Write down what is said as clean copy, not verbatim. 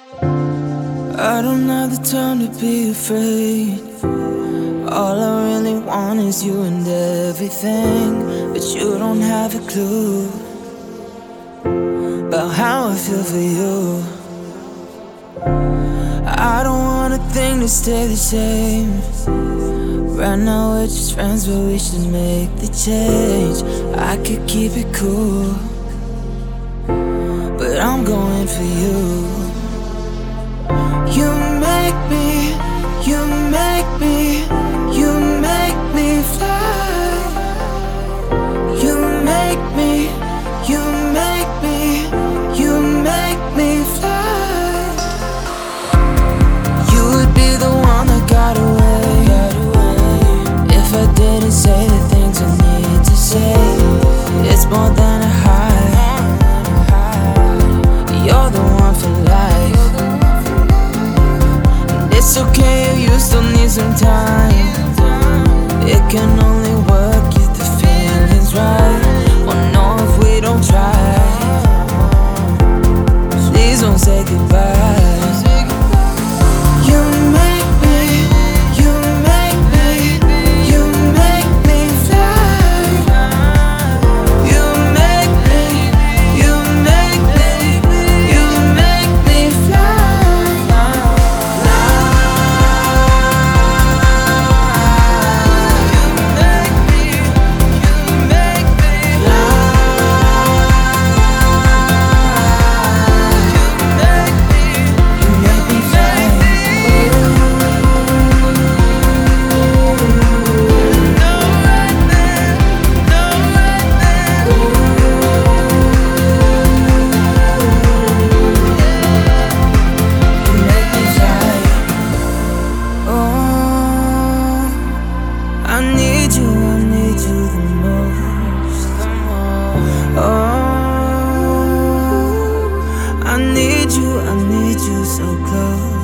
I don't have the time to be afraid. All I really want is you and everything, but you don't have a clue about how I feel for you. I don't want a thing to stay the same. Right now we're just friends, but we should make the change. I could keep it cool, but I'm going for you. You make me, you make me, you make me fly. You make me, you make me, you make me fly. You would be the one that got away if I didn't say the things I need to say. It's more than a high. You're the one for life. It's okay if you still need some time. It can only work if the feeling's right. Won't know if we don't try. Please don't say goodbye. You make me, you make me, you make me fly. You make me, you make me, you make me fly. I need you the most. Oh, I need you so close.